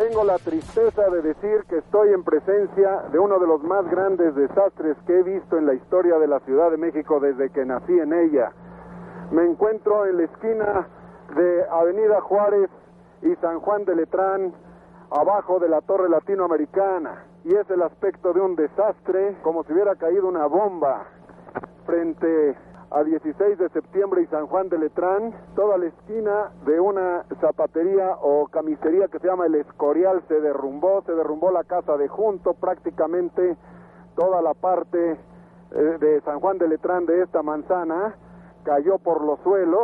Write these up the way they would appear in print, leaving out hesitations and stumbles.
tengo la tristeza de decir que estoy en presencia de uno de los más grandes desastres que he visto en la historia de la Ciudad de México desde que nací en ella. Me encuentro en la esquina de Avenida Juárez y San Juan de Letrán, abajo de la Torre Latinoamericana, y es el aspecto de un desastre, como si hubiera caído una bomba frente a 16 de septiembre y San Juan de Letrán. Toda la esquina de una zapatería o camisería que se llama El Escorial se derrumbó la casa de junto, prácticamente toda la parte de San Juan de Letrán de esta manzana cayó por los suelos.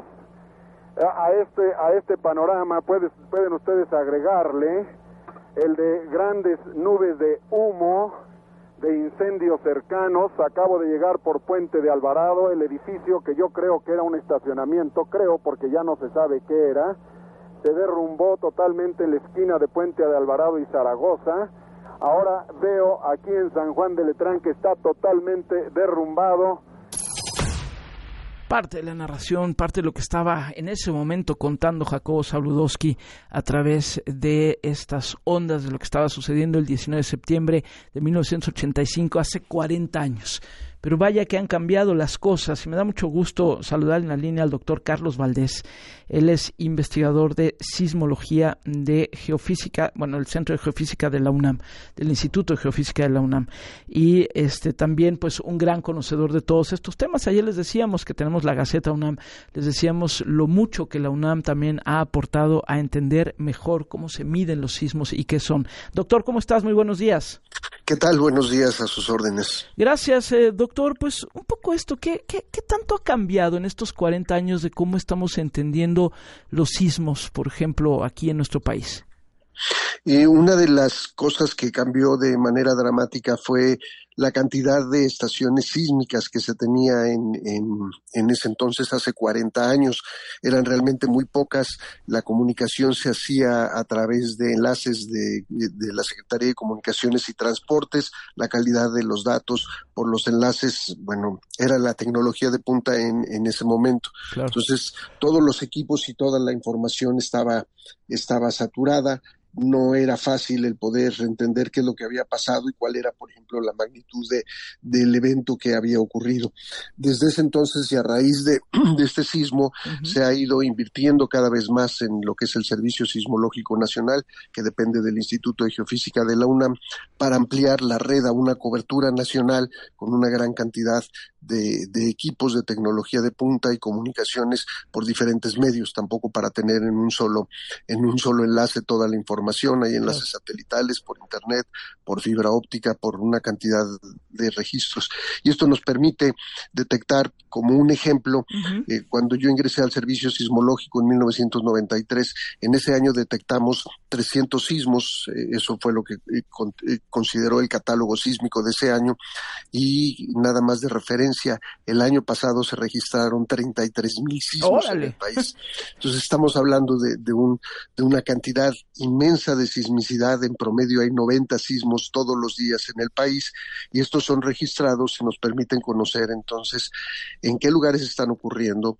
A este panorama pueden ustedes agregarle el de grandes nubes de humo, de incendios cercanos. Acabo de llegar por Puente de Alvarado, el edificio que yo creo que era un estacionamiento, porque ya no se sabe qué era, se derrumbó totalmente en la esquina de Puente de Alvarado y Zaragoza. Ahora veo aquí en San Juan de Letrán que está totalmente derrumbado. Parte de la narración, parte de lo que estaba en ese momento contando Jacobo Zabludovsky a través de estas ondas de lo que estaba sucediendo el 19 de septiembre de 1985, hace 40 años. Pero vaya que han cambiado las cosas y me da mucho gusto saludar en la línea al doctor Carlos Valdés. Él es investigador de sismología de geofísica, el Centro de Geofísica de la UNAM, del Instituto de Geofísica de la UNAM. Y también pues un gran conocedor de todos estos temas. Ayer les decíamos que tenemos la Gaceta UNAM, les decíamos lo mucho que la UNAM también ha aportado a entender mejor cómo se miden los sismos y qué son. Doctor, ¿cómo estás? Muy buenos días. ¿Qué tal? Buenos días, a sus órdenes. Gracias, doctor. Pues un poco esto, ¿qué tanto ha cambiado en estos 40 años de cómo estamos entendiendo los sismos, por ejemplo, aquí en nuestro país? Una de las cosas que cambió de manera dramática fue la cantidad de estaciones sísmicas que se tenía en ese entonces, hace 40 años. Eran realmente muy pocas. La comunicación se hacía a través de enlaces de la Secretaría de Comunicaciones y Transportes. La calidad de los datos por los enlaces, era la tecnología de punta en ese momento. Claro. Entonces, todos los equipos y toda la información estaba saturada. No era fácil el poder entender qué es lo que había pasado y cuál era, por ejemplo, la magnitud del evento que había ocurrido. Desde ese entonces y a raíz de este sismo, se ha ido invirtiendo cada vez más en lo que es el Servicio Sismológico Nacional, que depende del Instituto de Geofísica de la UNAM, para ampliar la red a una cobertura nacional con una gran cantidad de equipos de tecnología de punta y comunicaciones por diferentes medios, tampoco para tener en un solo enlace toda la información. Hay enlaces satelitales, por internet, por fibra óptica, por una cantidad de registros. Y esto nos permite detectar, como un ejemplo, cuando yo ingresé al Servicio Sismológico en 1993, en ese año detectamos 300 sismos, eso fue lo que consideró el catálogo sísmico de ese año, y nada más de referencia, el año pasado se registraron 33,000 sismos en el país. Entonces estamos hablando de una cantidad inmensa de sismicidad. En promedio hay 90 sismos todos los días en el país, y estos son registrados y nos permiten conocer entonces en qué lugares están ocurriendo,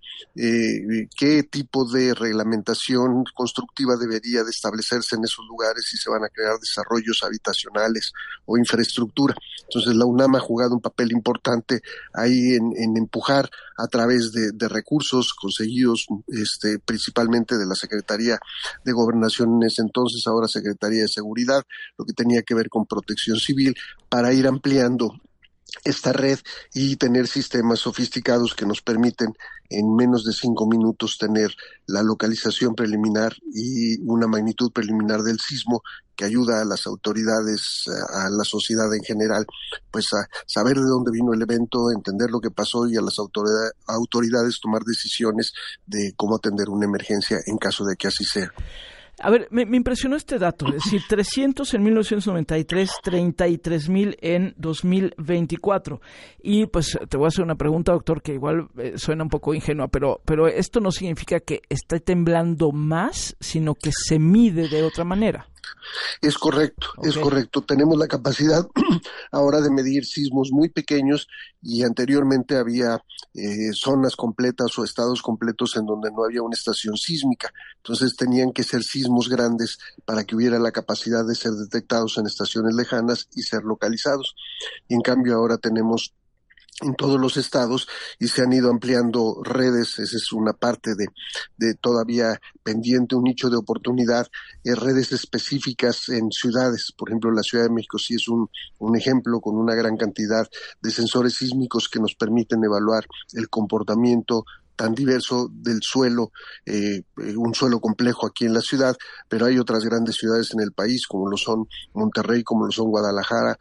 qué tipo de reglamentación constructiva debería de establecerse en esos lugares, si se van a crear desarrollos habitacionales o infraestructura. Entonces la UNAM ha jugado un papel importante ahí en empujar a través de recursos conseguidos principalmente de la Secretaría de Gobernación en ese entonces, ahora Secretaría de Seguridad, lo que tenía que ver con Protección Civil, para ir ampliando esta red y tener sistemas sofisticados que nos permiten en menos de 5 minutos tener la localización preliminar y una magnitud preliminar del sismo, que ayuda a las autoridades, a la sociedad en general, pues a saber de dónde vino el evento, entender lo que pasó, y a las autoridades tomar decisiones de cómo atender una emergencia en caso de que así sea. A ver, me impresionó este dato, es decir, 300 en 1993, 33,000 en 2024. Y pues te voy a hacer una pregunta, doctor, que igual suena un poco ingenua, pero esto no significa que esté temblando más, sino que se mide de otra manera. Es correcto, Okay. es correcto. Tenemos la capacidad ahora de medir sismos muy pequeños y anteriormente había zonas completas o estados completos en donde no había una estación sísmica. Entonces tenían que ser sismos grandes para que hubiera la capacidad de ser detectados en estaciones lejanas y ser localizados. Y en cambio ahora tenemos en todos los estados y se han ido ampliando redes. Esa es una parte de todavía pendiente, un nicho de oportunidad, redes específicas en ciudades. Por ejemplo, la Ciudad de México sí es un ejemplo con una gran cantidad de sensores sísmicos que nos permiten evaluar el comportamiento tan diverso del suelo, un suelo complejo aquí en la ciudad, pero hay otras grandes ciudades en el país, como lo son Monterrey, como lo son Guadalajara,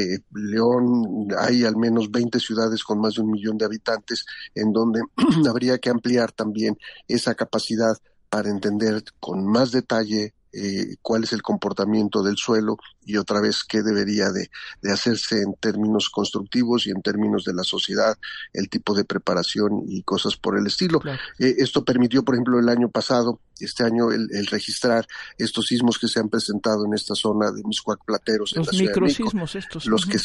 León. Hay al menos 20 ciudades con más de 1 millón de habitantes, en donde habría que ampliar también esa capacidad para entender con más detalle cuál es el comportamiento del suelo y otra vez qué debería de hacerse en términos constructivos y en términos de la sociedad, el tipo de preparación y cosas por el estilo. Claro. Esto permitió, por ejemplo, el año pasado, este año, el registrar estos sismos que se han presentado en esta zona de Mixcoac Plateros, en la Ciudad de México. Los microsismos estos. Los que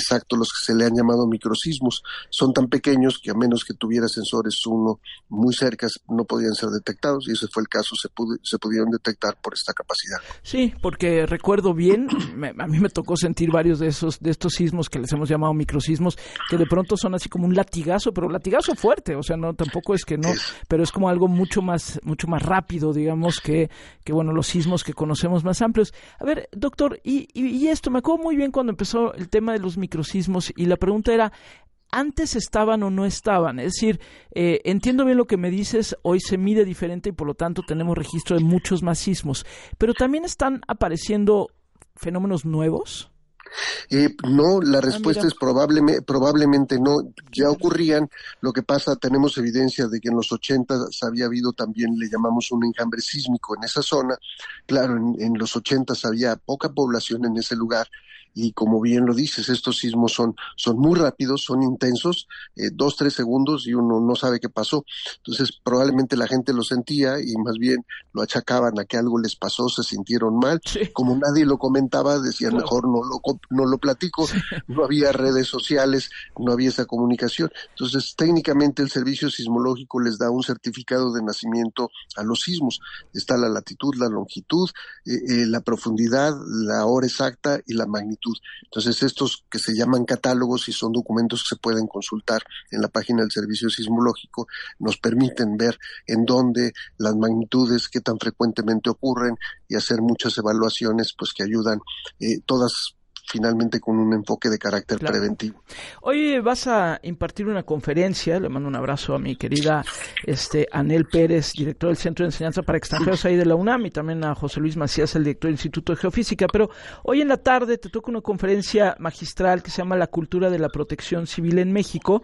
se le han llamado microsismos. Son tan pequeños que a menos que tuviera sensores uno muy cerca, no podían ser detectados, y ese fue el caso, se pudieron detectar por esta capacidad. Sí, porque recuerdo bien, a mí me tocó sentir varios de estos sismos que les hemos llamado microsismos, que de pronto son así como un latigazo, pero latigazo fuerte, o sea, no, tampoco es que no, pero es como algo mucho más rápido, digamos, que bueno, los sismos que conocemos más amplios. A ver, doctor, y esto, me acuerdo muy bien cuando empezó el tema de los microsismos, y la pregunta era, ¿antes estaban o no estaban? Es decir, entiendo bien lo que me dices, hoy se mide diferente y por lo tanto tenemos registro de muchos más sismos, pero también están apareciendo fenómenos nuevos. No, la respuesta es probablemente no. Ya ocurrían. Lo que pasa, tenemos evidencia de que en los 80 había habido también, le llamamos un enjambre sísmico en esa zona. Claro, en los 80 había poca población en ese lugar. Y como bien lo dices, estos sismos son muy rápidos, son intensos, 2-3 segundos y uno no sabe qué pasó. Entonces probablemente la gente lo sentía y más bien lo achacaban a que algo les pasó, se sintieron mal. Sí. Como nadie lo comentaba, decían, claro, mejor no lo platico. Sí. No había redes sociales, no había esa comunicación. Entonces técnicamente el servicio sismológico les da un certificado de nacimiento a los sismos. Está la latitud, la longitud, la profundidad, la hora exacta y la magnitud. Entonces estos que se llaman catálogos y son documentos que se pueden consultar en la página del Servicio Sismológico nos permiten ver en dónde las magnitudes, qué tan frecuentemente ocurren y hacer muchas evaluaciones pues que ayudan todas finalmente con un enfoque de carácter preventivo. Hoy vas a impartir una conferencia, le mando un abrazo a mi querida Anel Pérez, director del Centro de Enseñanza para Extranjeros ahí de la UNAM, y también a José Luis Macías, el director del Instituto de Geofísica, pero hoy en la tarde te toca una conferencia magistral que se llama La Cultura de la Protección Civil en México,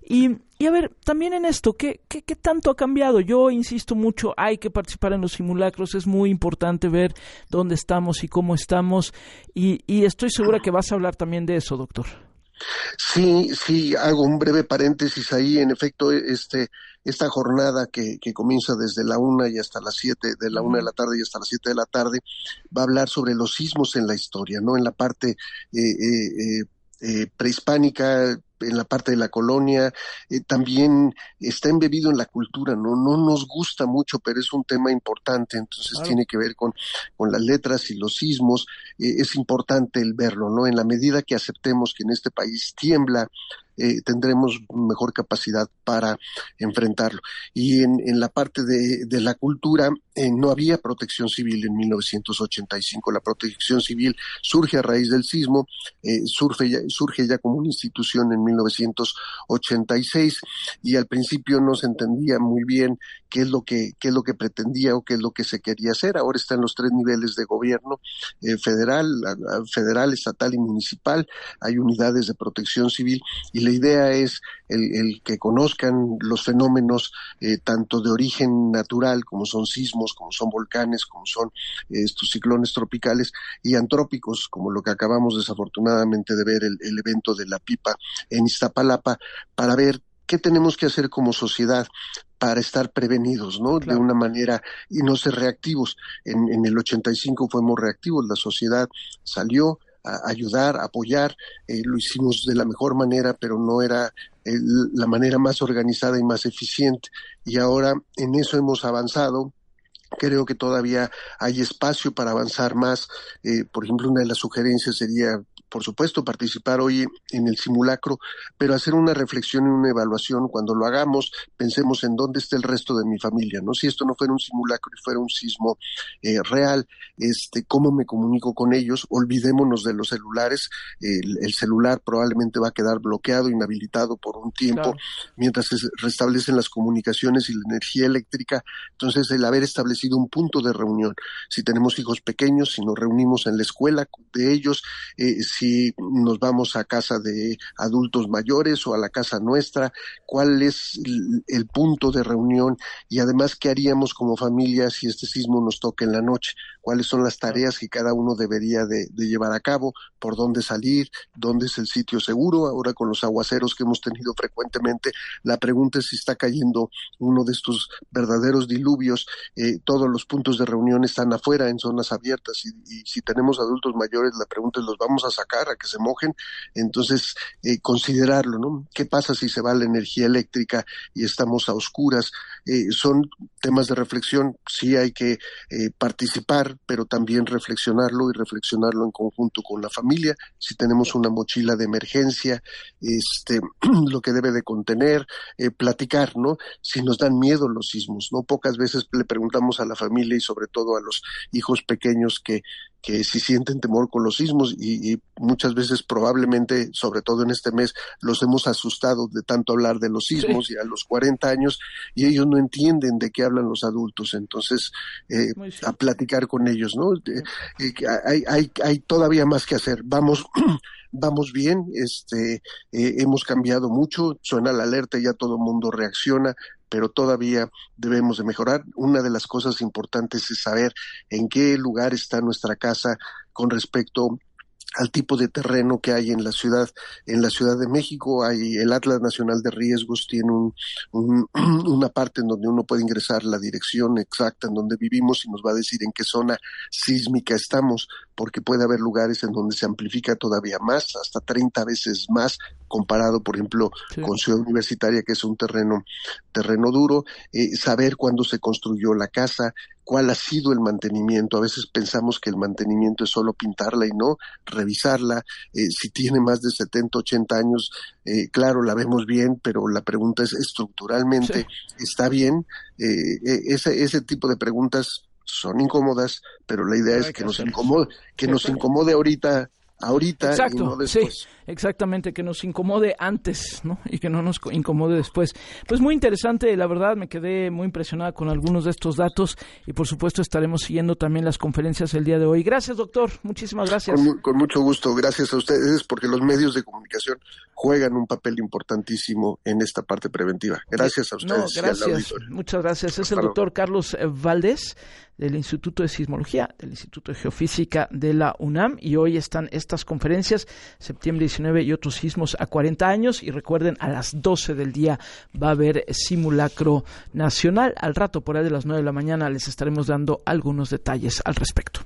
y a ver, también en esto, ¿qué tanto ha cambiado? Yo insisto mucho, hay que participar en los simulacros, es muy importante ver dónde estamos y cómo estamos, y estoy segura que vas a hablar también de eso, doctor. Sí, hago un breve paréntesis ahí. En efecto, esta jornada que comienza desde la 1 y hasta las 7, de la 1 de la tarde y hasta las 7 de la tarde, va a hablar sobre los sismos en la historia, ¿no? En la parte prehispánica, en la parte de la colonia, también está embebido en la cultura, no nos gusta mucho, pero es un tema importante, entonces claro, tiene que ver con las letras y los sismos. Es importante el verlo, ¿no? En la medida que aceptemos que en este país tiembla, tendremos mejor capacidad para enfrentarlo. Y en la parte de la cultura, no había protección civil en 1985. La protección civil surge a raíz del sismo, surge ya como una institución en 1986, y al principio no se entendía muy bien qué es lo que pretendía o qué es lo que se quería hacer. Ahora está en los 3 niveles de gobierno, federal, estatal y municipal. Hay unidades de protección civil, y la idea es el que conozcan los fenómenos tanto de origen natural, como son sismos, como son volcanes, como son estos ciclones tropicales, y antrópicos, como lo que acabamos desafortunadamente de ver, el evento de la pipa en Iztapalapa, para ver ¿qué tenemos que hacer como sociedad para estar prevenidos, ¿no? Claro. De una manera y no ser reactivos. En el 85 fuimos reactivos, la sociedad salió a ayudar, a apoyar, lo hicimos de la mejor manera, pero no era la manera más organizada y más eficiente. Y ahora en eso hemos avanzado. Creo que todavía hay espacio para avanzar más. Por ejemplo, una de las sugerencias sería, por supuesto, participar hoy en el simulacro, pero hacer una reflexión y una evaluación. Cuando lo hagamos, pensemos en dónde está el resto de mi familia, ¿no? Si esto no fuera un simulacro y fuera un sismo real, ¿cómo me comunico con ellos? Olvidémonos de los celulares. El celular probablemente va a quedar bloqueado, inhabilitado por un tiempo, claro, mientras se restablecen las comunicaciones y la energía eléctrica. Entonces, el haber establecido un punto de reunión, si tenemos hijos pequeños, si nos reunimos en la escuela de ellos, si nos vamos a casa de adultos mayores o a la casa nuestra, cuál es el punto de reunión y además qué haríamos como familia si este sismo nos toca en la noche, cuáles son las tareas que cada uno debería de llevar a cabo, por dónde salir, dónde es el sitio seguro. Ahora con los aguaceros que hemos tenido frecuentemente, la pregunta es si está cayendo uno de estos verdaderos diluvios. Todos los puntos de reunión están afuera en zonas abiertas y si tenemos adultos mayores, la pregunta es, ¿los vamos a sacar a que se mojen? Entonces, considerarlo, ¿no? ¿Qué pasa si se va la energía eléctrica y estamos a oscuras? Son temas de reflexión. Sí hay que participar, pero también reflexionarlo en conjunto con la familia. Si tenemos una mochila de emergencia, lo que debe de contener, platicar, ¿no? Si nos dan miedo los sismos, ¿no? Pocas veces le preguntamos a la familia y sobre todo a los hijos pequeños que si sienten temor con los sismos y muchas veces probablemente, sobre todo en este mes, los hemos asustado de tanto hablar de los sismos, sí, y a los 40 años y ellos no entienden de qué hablan los adultos. Entonces, a platicar con ellos, ¿no? Hay todavía más que hacer. Vamos bien, hemos cambiado mucho, suena la alerta y ya todo el mundo reacciona, pero todavía debemos de mejorar. Una de las cosas importantes es saber en qué lugar está nuestra casa con respecto al tipo de terreno que hay en la Ciudad de México. Hay el Atlas Nacional de Riesgos, tiene una parte en donde uno puede ingresar la dirección exacta en donde vivimos y nos va a decir en qué zona sísmica estamos, porque puede haber lugares en donde se amplifica todavía más, hasta 30 veces más, comparado, por ejemplo, sí, con Ciudad Universitaria, que es un terreno duro. Saber cuándo se construyó la casa, cuál ha sido el mantenimiento. A veces pensamos que el mantenimiento es solo pintarla y no, revisarla. Si tiene más de 70, 80 años, claro, la vemos bien, pero la pregunta es, ¿estructuralmente está bien? Ese tipo de preguntas son incómodas, pero la idea es que nos incomode ahorita. Exacto, y no después. Sí, exactamente, que nos incomode antes, ¿no? Y que no nos incomode después. Pues muy interesante, la verdad, me quedé muy impresionada con algunos de estos datos y por supuesto estaremos siguiendo también las conferencias el día de hoy. Gracias, doctor, muchísimas gracias. Con mucho gusto, gracias a ustedes, porque los medios de comunicación juegan un papel importantísimo en esta parte preventiva. Gracias a ustedes. No, gracias, y al auditorio. Muchas gracias. Es el doctor Carlos Valdés, del Instituto de Sismología, del Instituto de Geofísica de la UNAM, y hoy están estas conferencias, septiembre 19 y otros sismos a 40 años, y recuerden, a las 12 del día va a haber simulacro nacional. Al rato, por ahí de las 9 de la mañana, les estaremos dando algunos detalles al respecto.